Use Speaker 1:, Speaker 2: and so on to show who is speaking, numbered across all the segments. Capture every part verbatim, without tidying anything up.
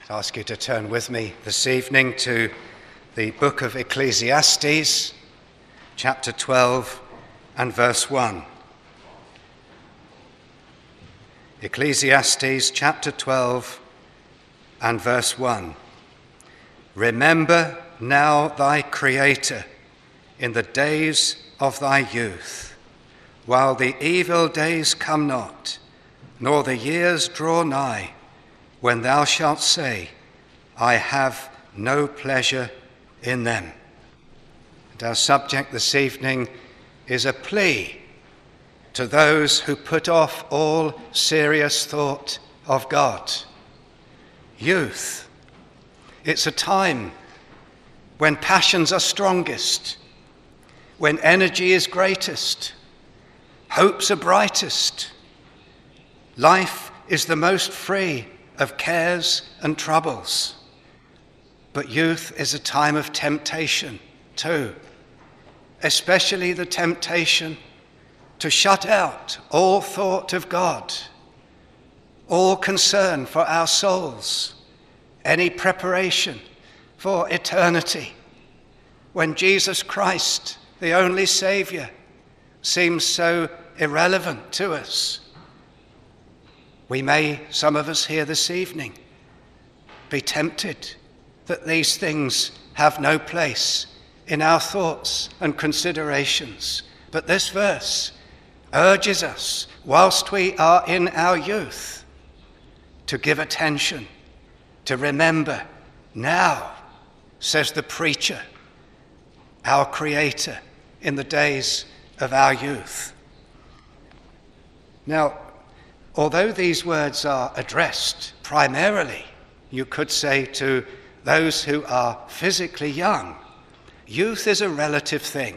Speaker 1: I ask you to turn with me this evening to the book of Ecclesiastes, chapter twelve and verse one. Ecclesiastes chapter twelve and verse one. Remember now thy Creator in the days of thy youth, while the evil days come not, nor the years draw nigh, when thou shalt say, I have no pleasure in them. And our subject this evening is a plea to those who put off all serious thought of God. Youth. It's a time when passions are strongest, when energy is greatest, hopes are brightest, life is the most free of cares and troubles. But youth is a time of temptation too, especially the temptation to shut out all thought of God, all concern for our souls, any preparation for eternity, when Jesus Christ, the only Saviour, seems so irrelevant to us. We may, some of us here this evening, be tempted that these things have no place in our thoughts and considerations. But this verse urges us, whilst we are in our youth, to give attention, to remember now, says the preacher, our Creator in the days of our youth. Now, although these words are addressed primarily, you could say, to those who are physically young, youth is a relative thing.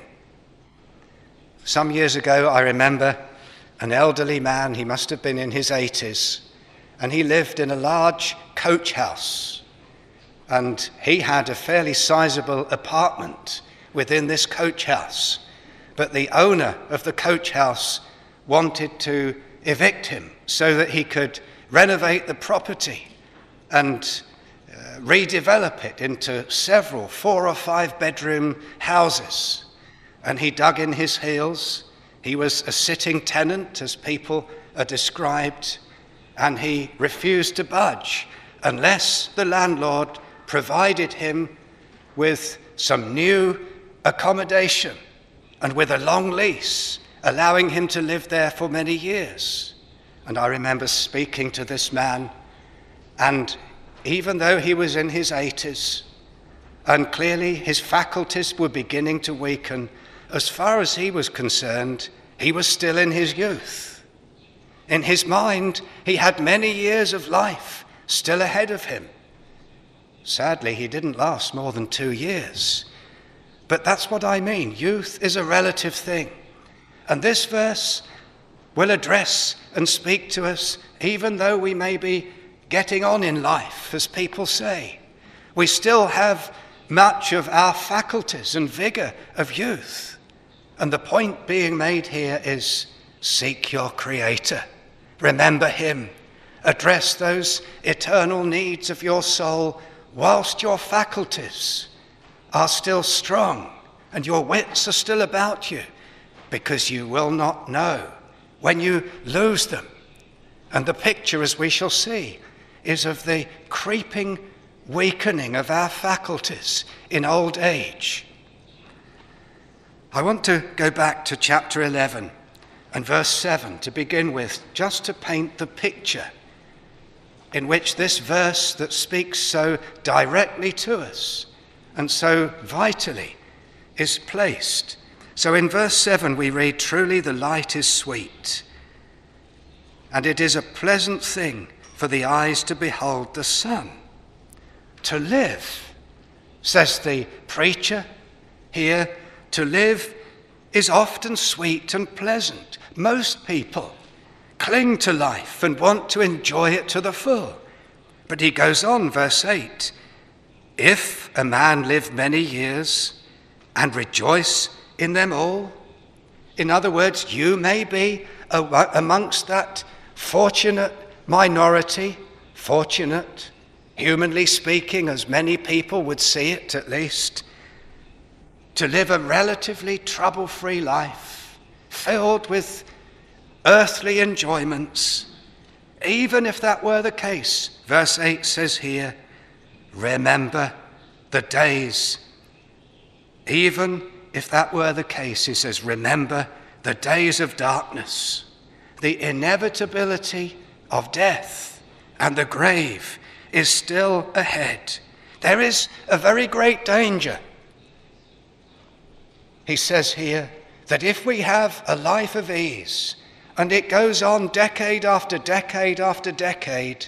Speaker 1: Some years ago, I remember an elderly man, he must have been in his eighties, and he lived in a large coach house. And he had a fairly sizable apartment within this coach house. But the owner of the coach house wanted to evict him so that he could renovate the property and uh, redevelop it into several four or five bedroom houses. And he dug in his heels. He was a sitting tenant, as people are described, and he refused to budge unless the landlord provided him with some new accommodation and with a long lease, allowing him to live there for many years. And I remember speaking to this man, and even though he was in his eighties, and clearly his faculties were beginning to weaken, as far as he was concerned, he was still in his youth. In his mind, he had many years of life still ahead of him. Sadly, he didn't last more than two years. But that's what I mean. Youth is a relative thing. And this verse will address and speak to us, even though we may be getting on in life, as people say. We still have much of our faculties and vigor of youth. And the point being made here is, seek your Creator. Remember him. Address those eternal needs of your soul whilst your faculties are still strong and your wits are still about you, because you will not know when you lose them. And the picture, as we shall see, is of the creeping weakening of our faculties in old age. I want to go back to chapter eleven and verse seven to begin with, just to paint the picture in which this verse that speaks so directly to us and so vitally is placed. So in verse seven we read, truly the light is sweet, and it is a pleasant thing for the eyes to behold the sun. To live, says the preacher here, to live is often sweet and pleasant. Most people cling to life and want to enjoy it to the full. But he goes on, verse eight, if a man live many years and rejoice in them all. In other words, you may be amongst that fortunate minority, fortunate humanly speaking, as many people would see it at least, to live a relatively trouble-free life, filled with earthly enjoyments. Even if that were the case, verse eight says here, remember the days. Even if that were the case, he says, remember the days of darkness, the inevitability of death and the grave is still ahead. There is a very great danger. He says here that if we have a life of ease, and it goes on decade after decade after decade,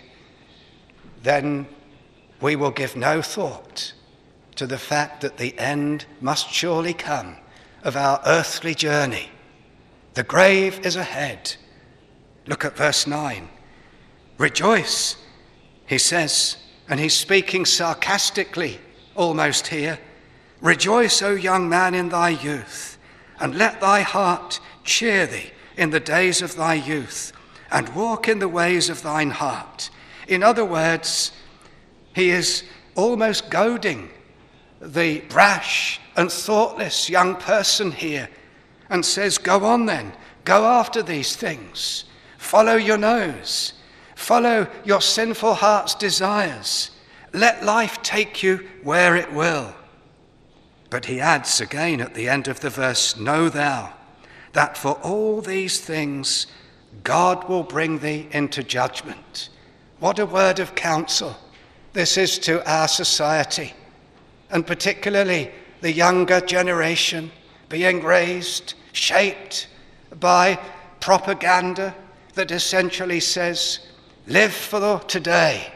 Speaker 1: then we will give no thought to the fact that the end must surely come of our earthly journey. The grave is ahead. Look at verse nine. Rejoice, he says, and he's speaking sarcastically almost here. Rejoice, O young man, in thy youth, and let thy heart cheer thee in the days of thy youth, and walk in the ways of thine heart. In other words, he is almost goading the brash and thoughtless young person here and says, go on then, go after these things, follow your nose, follow your sinful heart's desires, let life take you where it will. But he adds again at the end of the verse, know thou that for all these things God will bring thee into judgment. What a word of counsel this is to our society, and particularly the younger generation being raised, shaped by propaganda that essentially says, live for today,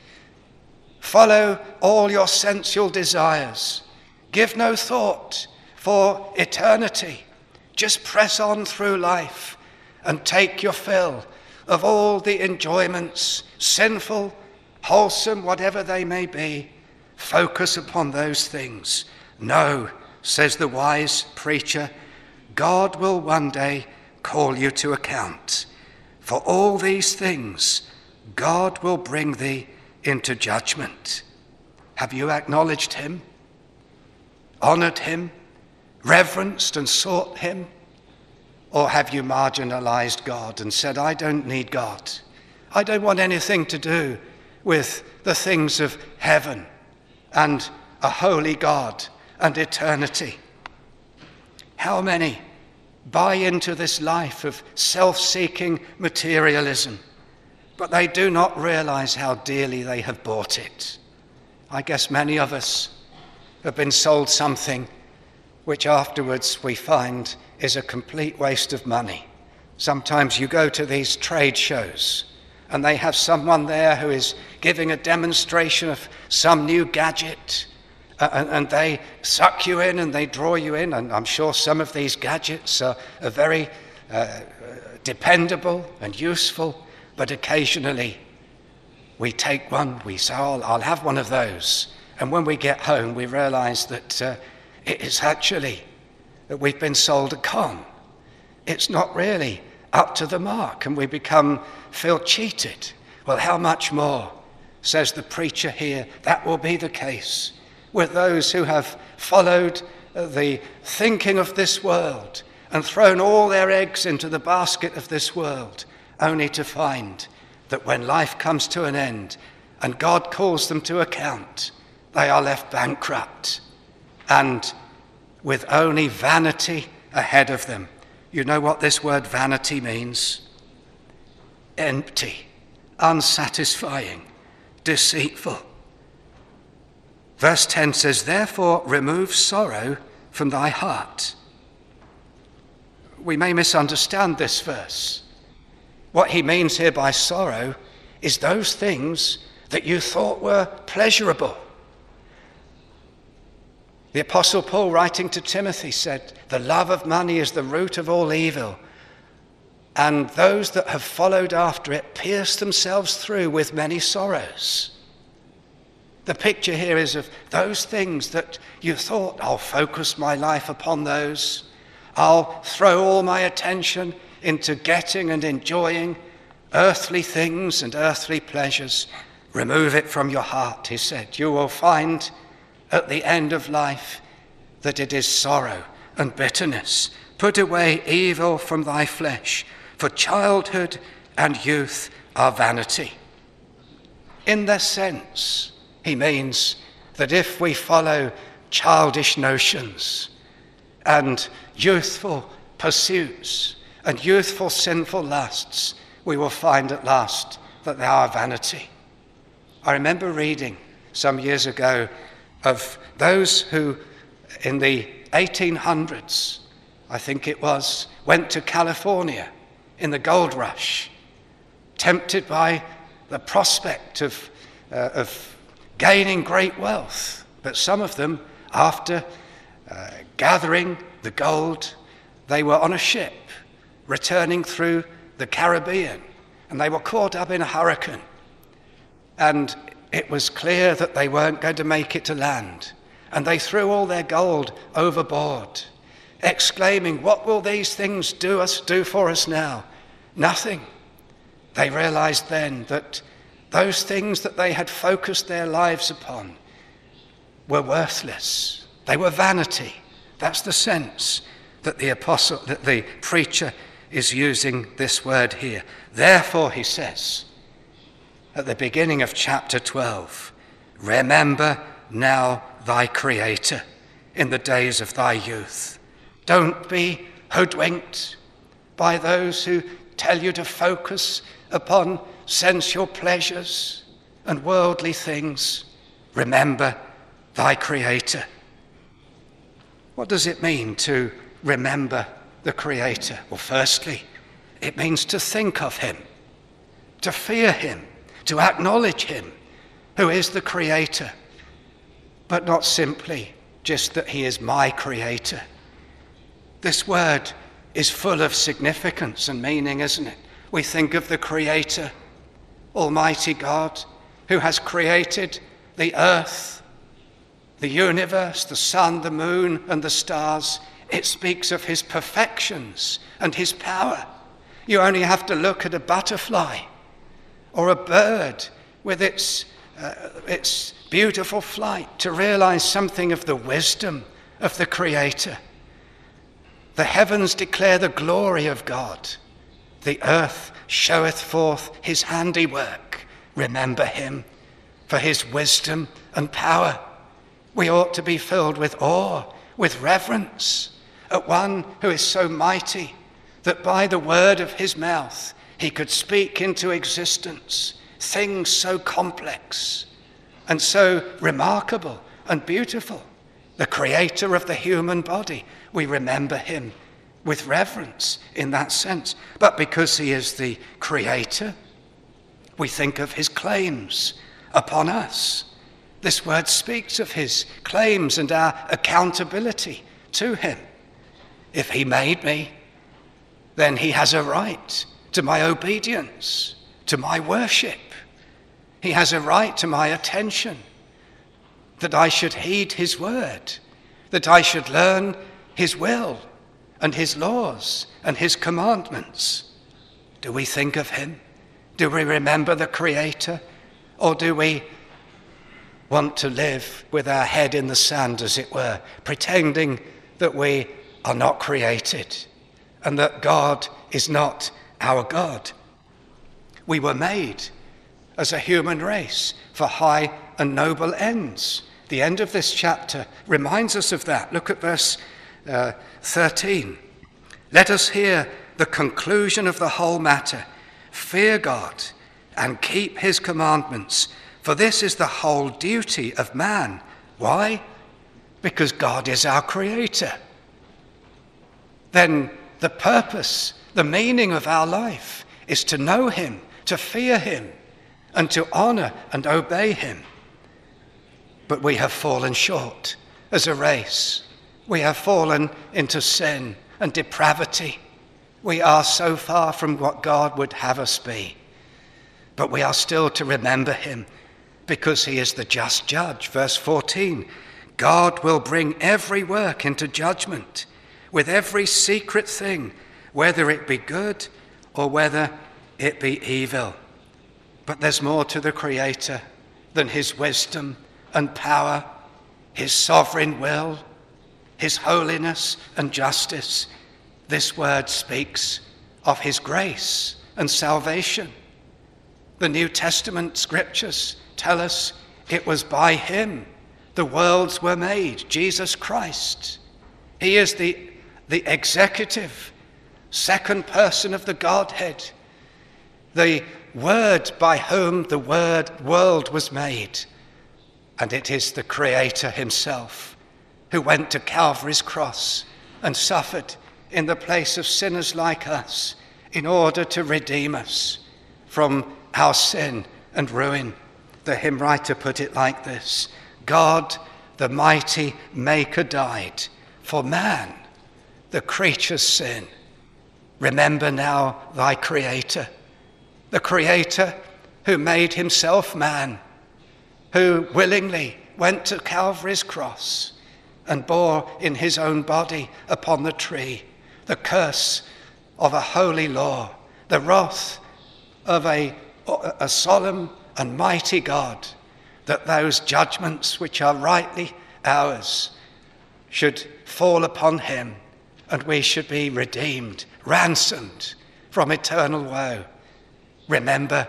Speaker 1: follow all your sensual desires, give no thought for eternity, just press on through life and take your fill of all the enjoyments, sinful, wholesome, whatever they may be. Focus upon those things. No, says the wise preacher, God will one day call you to account. For all these things, God will bring thee into judgment. Have you acknowledged him, honored him, reverenced and sought him? Or have you marginalized God and said, I don't need God. I don't want anything to do with the things of heaven and a holy God and eternity. How many buy into this life of self-seeking materialism, but they do not realize how dearly they have bought it? I guess many of us have been sold something which afterwards we find is a complete waste of money. Sometimes you go to these trade shows and they have someone there who is giving a demonstration of some new gadget, uh, and, and they suck you in and they draw you in, and I'm sure some of these gadgets are, are very uh, dependable and useful, but occasionally we take one, we say, oh, I'll have one of those, and when we get home we realize that uh, it is actually that we've been sold a con. It's not really up to the mark, and we become, feel cheated. Well, how much more, says the preacher here, that will be the case with those who have followed the thinking of this world and thrown all their eggs into the basket of this world, only to find that when life comes to an end and God calls them to account, they are left bankrupt and with only vanity ahead of them. You know what this word vanity means? Empty, unsatisfying, deceitful. Verse ten says, therefore remove sorrow from thy heart. We may misunderstand this verse. What he means here by sorrow is those things that you thought were pleasurable. The Apostle Paul, writing to Timothy, said, the love of money is the root of all evil, and those that have followed after it pierce themselves through with many sorrows. The picture here is of those things that you thought, I'll focus my life upon those. I'll throw all my attention into getting and enjoying earthly things and earthly pleasures. Remove it from your heart, he said. You will find at the end of life that it is sorrow and bitterness. Put away evil from thy flesh, for childhood and youth are vanity. In this sense, he means that if we follow childish notions and youthful pursuits and youthful sinful lusts, we will find at last that they are vanity. I remember reading some years ago of those who in the eighteen hundreds, I think it was, went to California in the gold rush, tempted by the prospect of, uh, of gaining great wealth. But some of them, after uh, gathering the gold, they were on a ship returning through the Caribbean, and they were caught up in a hurricane. And it was clear that they weren't going to make it to land. And they threw all their gold overboard, exclaiming, "What will these things do us do for us now?" Nothing. They realized then that those things that they had focused their lives upon were worthless. They were vanity. That's the sense that the apostle, that the preacher is using this word here. Therefore, he says, at the beginning of chapter twelve, remember now thy Creator in the days of thy youth. Don't be hoodwinked by those who tell you to focus upon sensual pleasures and worldly things. Remember thy Creator. What does it mean to remember the Creator? Well, firstly, it means to think of him, to fear him, to acknowledge him who is the Creator, but not simply just that he is my Creator. This word is full of significance and meaning, isn't it? We think of the Creator, Almighty God, who has created the earth, the universe, the sun, the moon, and the stars. It speaks of his perfections and his power. You only have to look at a butterfly or a bird with its, uh, its beautiful flight to realize something of the wisdom of the Creator. The heavens declare the glory of God. The earth showeth forth his handiwork. Remember him for his wisdom and power. We ought to be filled with awe, with reverence at one who is so mighty that by the word of his mouth he could speak into existence things so complex and so remarkable and beautiful. The Creator of the human body, we remember him with reverence in that sense. But because he is the Creator, we think of his claims upon us. This word speaks of his claims and our accountability to him. If he made me, then he has a right to my obedience, to my worship. He has a right to my attention, that I should heed his word, that I should learn his will and his laws and his commandments. Do we think of him? Do we remember the Creator? Or do we want to live with our head in the sand, as it were, pretending that we are not created and that God is not our God? We were made as a human race for high and noble ends. The end of this chapter reminds us of that. Look at verse uh, thirteen. Let us hear the conclusion of the whole matter. Fear God and keep his commandments, for this is the whole duty of man. Why? Because God is our Creator. Then the purpose, the meaning of our life is to know him, to fear him, and to honor and obey him. But we have fallen short as a race. We have fallen into sin and depravity. We are so far from what God would have us be. But we are still to remember him because he is the just judge. Verse fourteen, God will bring every work into judgment with every secret thing, whether it be good or whether it be evil. But there's more to the Creator than his wisdom and power, his sovereign will, his holiness and justice. This word speaks of his grace and salvation. The New Testament scriptures tell us it was by him the worlds were made, Jesus Christ. He is the, the executive, second person of the Godhead, the Word by whom the word world was made. And it is the Creator himself who went to Calvary's cross and suffered in the place of sinners like us in order to redeem us from our sin and ruin. The hymn writer put it like this: God, the mighty Maker, died for man, the creature's sin. Remember now thy Creator, the Creator who made himself man, who willingly went to Calvary's cross and bore in his own body upon the tree the curse of a holy law, the wrath of a, a solemn and mighty God, that those judgments which are rightly ours should fall upon him, and we should be redeemed, ransomed from eternal woe. Remember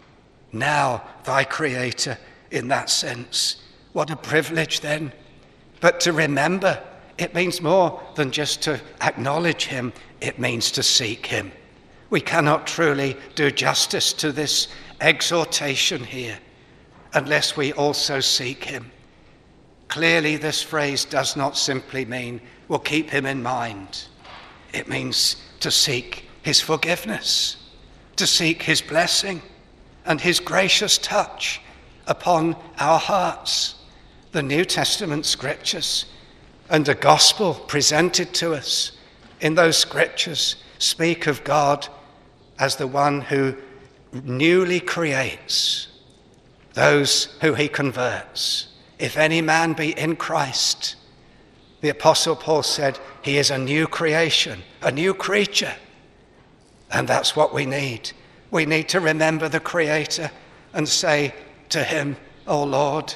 Speaker 1: now thy Creator in that sense. What a privilege then. But to remember, it means more than just to acknowledge him, it means to seek him. We cannot truly do justice to this exhortation here unless we also seek him. Clearly, this phrase does not simply mean we'll keep him in mind. It means to seek his forgiveness, to seek his blessing and his gracious touch upon our hearts. The New Testament scriptures and the gospel presented to us in those scriptures speak of God as the one who newly creates those who he converts. If any man be in Christ, the Apostle Paul said, he is a new creation, a new creature. And that's what we need. We need to remember the Creator and say to him, O Lord,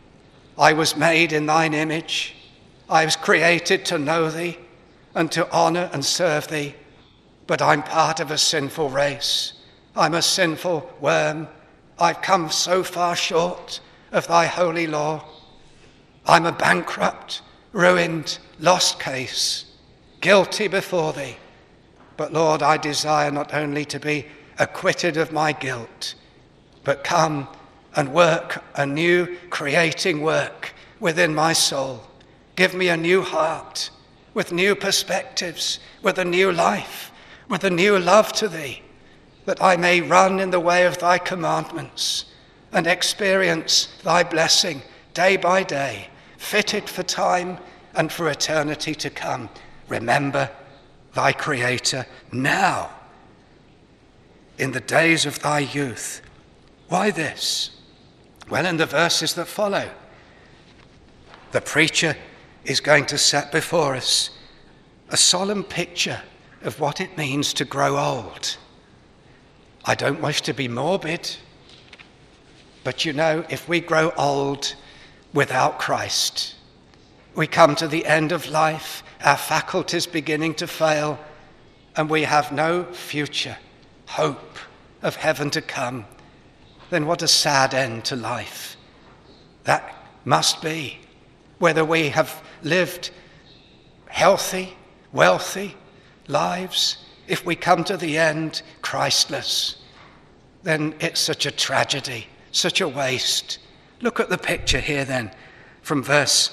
Speaker 1: I was made in thine image. I was created to know thee and to honor and serve thee. But I'm part of a sinful race. I'm a sinful worm. I've come so far short of thy holy law. I'm a bankrupt, ruined, lost case, guilty before thee. But Lord, I desire not only to be acquitted of my guilt, but come and work a new creating work within my soul. Give me a new heart with new perspectives, with a new life, with a new love to thee, that I may run in the way of thy commandments and experience thy blessing day by day, fitted for time and for eternity to come. Remember thy Creator now, in the days of thy youth. Why this? Well, in the verses that follow, the preacher is going to set before us a solemn picture of what it means to grow old. I don't wish to be morbid, but you know, if we grow old without Christ, we come to the end of life, our faculties beginning to fail, and we have no future hope of heaven to come, then what a sad end to life that must be. Whether we have lived healthy, wealthy lives, if we come to the end Christless, then it's such a tragedy, such a waste. Look at the picture here then, from verse,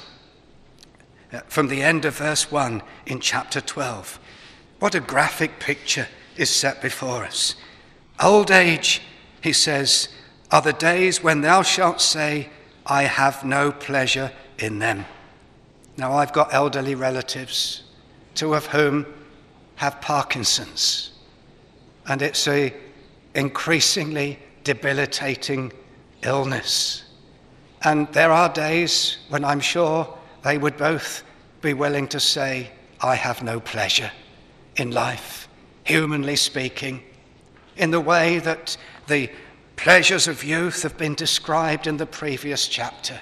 Speaker 1: from the end of verse one in chapter twelve. What a graphic picture is set before us. Old age, he says, are the days when thou shalt say, I have no pleasure in them. Now, I've got elderly relatives, two of whom have Parkinson's, and it's a increasingly debilitating illness. And there are days when I'm sure they would both be willing to say, I have no pleasure in life, humanly speaking, in the way that the pleasures of youth have been described in the previous chapter.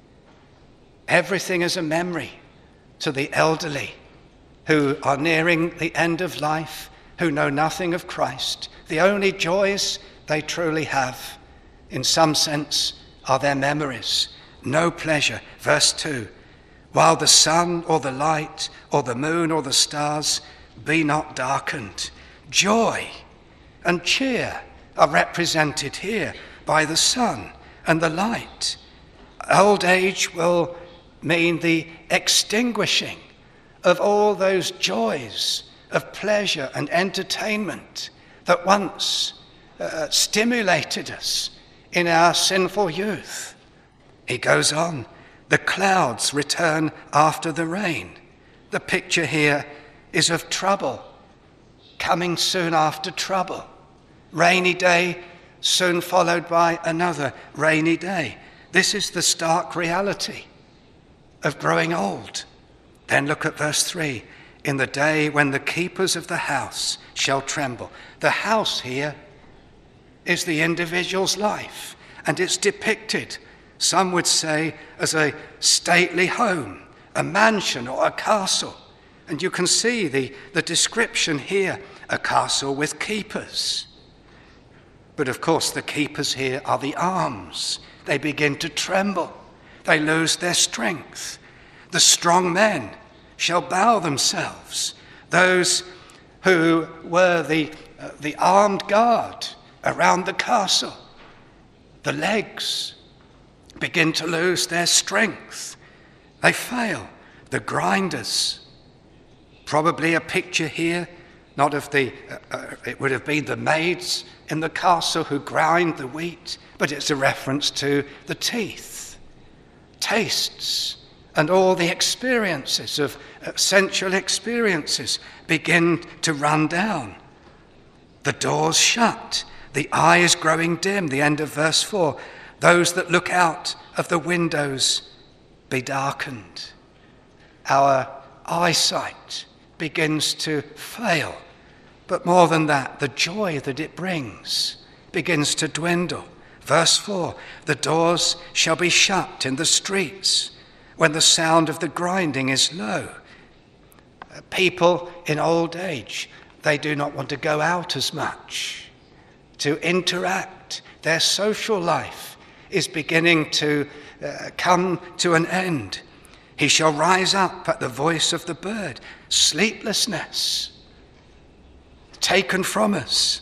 Speaker 1: Everything is a memory to the elderly who are nearing the end of life, who know nothing of Christ. The only joys they truly have, in some sense, are their memories. No pleasure. Verse two, while the sun or the light or the moon or the stars be not darkened. Joy and cheer are represented here by the sun and the light. Old age will mean the extinguishing of all those joys of pleasure and entertainment that once uh, stimulated us in our sinful youth. He goes on, the clouds return after the rain. The picture here is of trouble, coming soon after trouble. Rainy day, soon followed by another rainy day. This is the stark reality of growing old. Then look at verse three. In the day when the keepers of the house shall tremble. The house here is the individual's life, and it's depicted, some would say, as a stately home, a mansion or a castle. And you can see the, the description here, a castle with keepers. But of course the keepers here are the arms. They begin to tremble. They lose their strength. The strong men shall bow themselves. Those who were the, uh, the armed guard around the castle, the legs begin to lose their strength. They fail. The grinders, probably a picture here, not of the, uh, uh, it would have been the maids in the castle who grind the wheat, but it's a reference to the teeth, tastes, and all the experiences of uh, sensual experiences begin to run down. The doors shut, the eyes growing dim, the end of verse four. Those that look out of the windows be darkened. Our eyesight begins to fail. But more than that, the joy that it brings begins to dwindle. Verse four, the doors shall be shut in the streets when the sound of the grinding is low. People in old age, they do not want to go out as much to interact. Their social life is beginning to uh, come to an end. He shall rise up at the voice of the bird. Sleeplessness taken from us.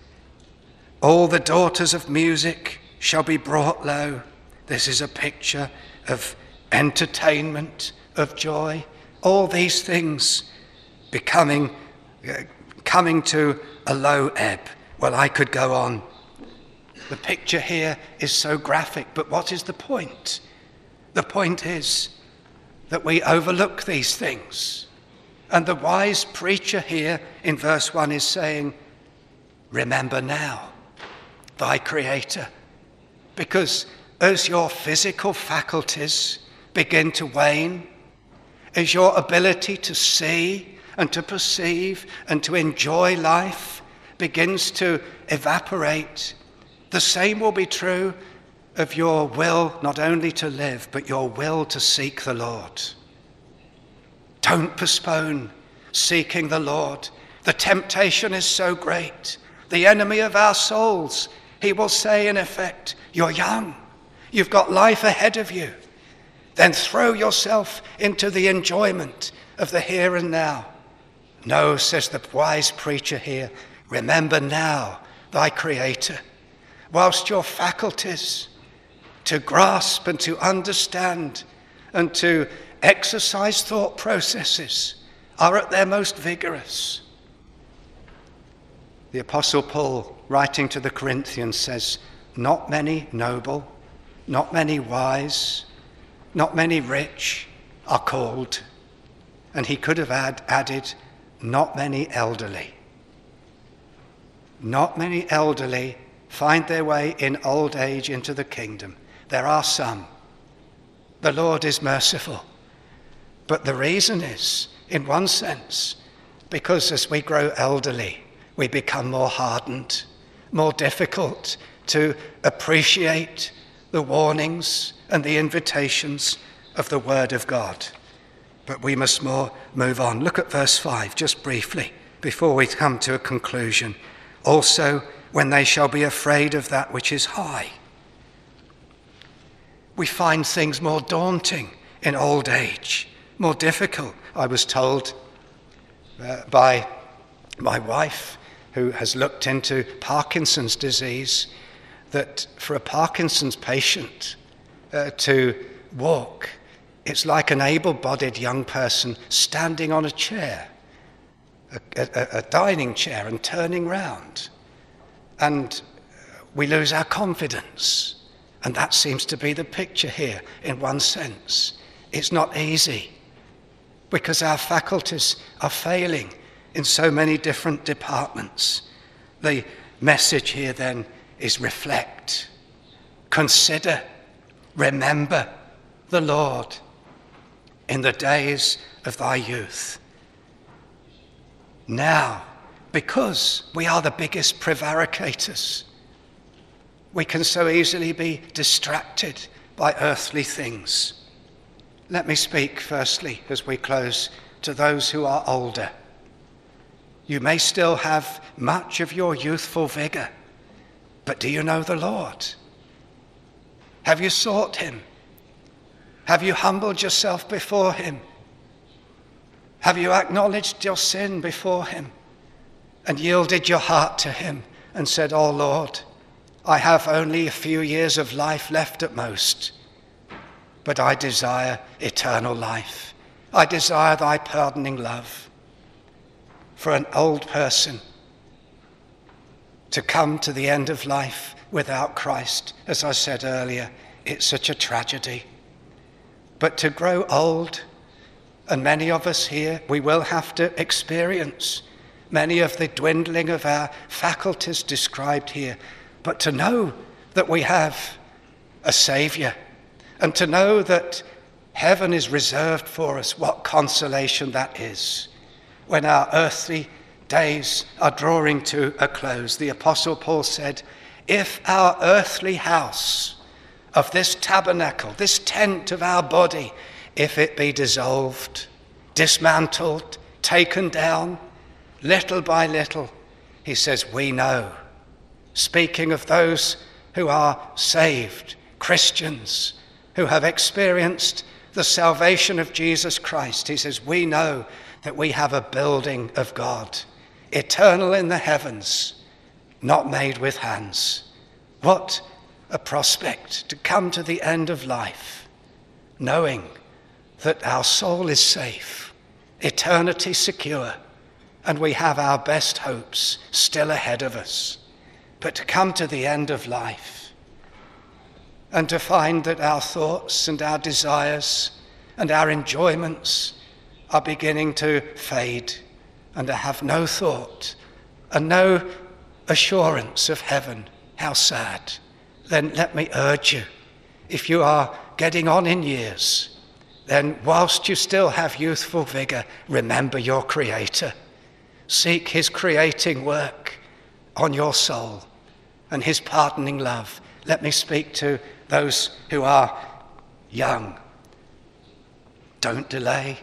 Speaker 1: All the daughters of music shall be brought low. This is a picture of entertainment, of joy. All these things becoming, uh, coming to a low ebb. Well, I could go on. The picture here is so graphic, but what is the point? The point is that we overlook these things. And the wise preacher here in verse one is saying, remember now thy Creator. Because as your physical faculties begin to wane, as your ability to see and to perceive and to enjoy life begins to evaporate, the same will be true of your will not only to live, but your will to seek the Lord. Don't postpone seeking the Lord. The temptation is so great. The enemy of our souls, he will say in effect, you're young. You've got life ahead of you. Then throw yourself into the enjoyment of the here and now. No, says the wise preacher here, remember now thy Creator. Whilst your faculties to grasp and to understand and to exercise thought processes are at their most vigorous. The Apostle Paul, writing to the Corinthians, says, not many noble, not many wise, not many rich are called. And he could have add, added, not many elderly. Not many elderly find their way in old age into the kingdom. There are some. The Lord is merciful. But the reason is, in one sense, because as we grow elderly, we become more hardened, more difficult to appreciate the warnings and the invitations of the Word of God. But we must more move on. Look at verse five, just briefly, before we come to a conclusion. Also, when they shall be afraid of that which is high. We find things more daunting in old age, more difficult. I was told uh, by my wife, who has looked into Parkinson's disease, that for a Parkinson's patient uh, to walk, it's like an able-bodied young person standing on a chair, a, a, a dining chair, and turning round. And we lose our confidence. And that seems to be the picture here in one sense. It's not easy because our faculties are failing in so many different departments. The message here then is reflect, consider, remember the Lord in the days of thy youth. Now, because we are the biggest prevaricators, we can so easily be distracted by earthly things. Let me speak firstly, as we close, to those who are older. You may still have much of your youthful vigor, but do you know the Lord? Have you sought him? Have you humbled yourself before him? Have you acknowledged your sin before him and yielded your heart to him and said, "Oh Lord, I have only a few years of life left at most, but I desire eternal life. I desire thy pardoning love." For an old person to come to the end of life without Christ, as I said earlier, it's such a tragedy. But to grow old, and many of us here, we will have to experience many of the dwindling of our faculties described here, but to know that we have a Saviour, and to know that heaven is reserved for us, what consolation that is. When our earthly days are drawing to a close, the Apostle Paul said, if our earthly house of this tabernacle, this tent of our body, if it be dissolved, dismantled, taken down, little by little, he says, we know, speaking of those who are saved, Christians, who have experienced the salvation of Jesus Christ, he says, we know that we have a building of God, eternal in the heavens, not made with hands. What a prospect to come to the end of life, knowing that our soul is safe, eternity secure, and we have our best hopes still ahead of us. But to come to the end of life and to find that our thoughts and our desires and our enjoyments are beginning to fade, and to have no thought and no assurance of heaven, how sad. Then let me urge you, if you are getting on in years, then whilst you still have youthful vigor, remember your Creator. Seek his creating work on your soul and his pardoning love. Let me speak to those who are young. Don't delay.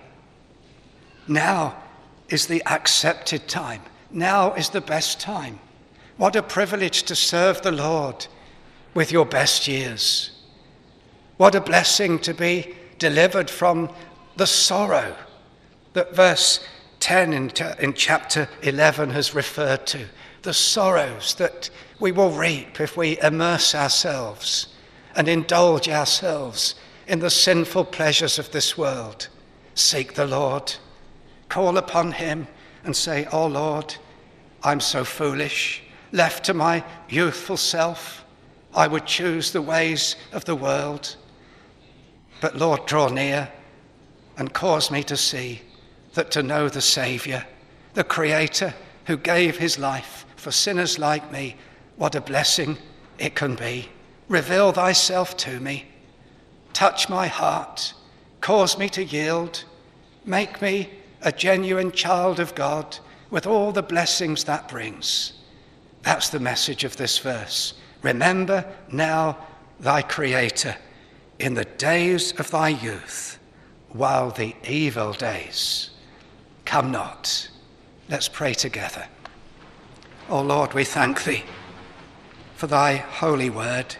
Speaker 1: Now is the accepted time. Now is the best time. What a privilege to serve the Lord with your best years. What a blessing to be delivered from the sorrow that verse ten in, in chapter eleven has referred to. The sorrows that we will reap if we immerse ourselves and indulge ourselves in the sinful pleasures of this world. Seek the Lord. Call upon him and say, "Oh Lord, I'm so foolish. Left to my youthful self, I would choose the ways of the world. But Lord, draw near and cause me to see that to know the Saviour, the Creator who gave his life for sinners like me, what a blessing it can be. Reveal thyself to me. Touch my heart. Cause me to yield. Make me a genuine child of God with all the blessings that brings." That's the message of this verse. Remember now thy Creator in the days of thy youth, while the evil days come not. Let's pray together. O Lord, we thank thee for thy holy word.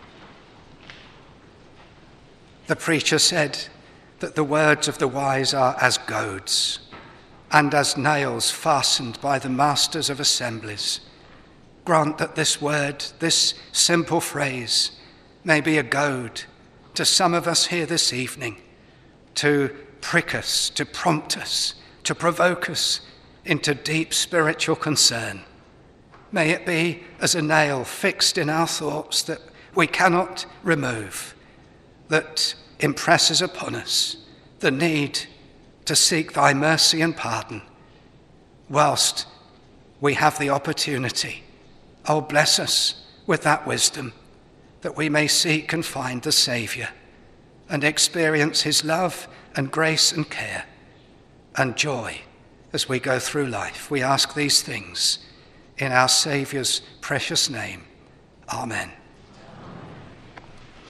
Speaker 1: The preacher said that the words of the wise are as goads and as nails fastened by the masters of assemblies. Grant that this word, this simple phrase, may be a goad to some of us here this evening, to prick us, to prompt us, to provoke us into deep spiritual concern. May it be as a nail fixed in our thoughts that we cannot remove, that impresses upon us the need to seek thy mercy and pardon whilst we have the opportunity. Oh, bless us with that wisdom, that we may seek and find the Saviour and experience his love and grace and care and joy as we go through life. We ask these things in our Saviour's precious name. Amen.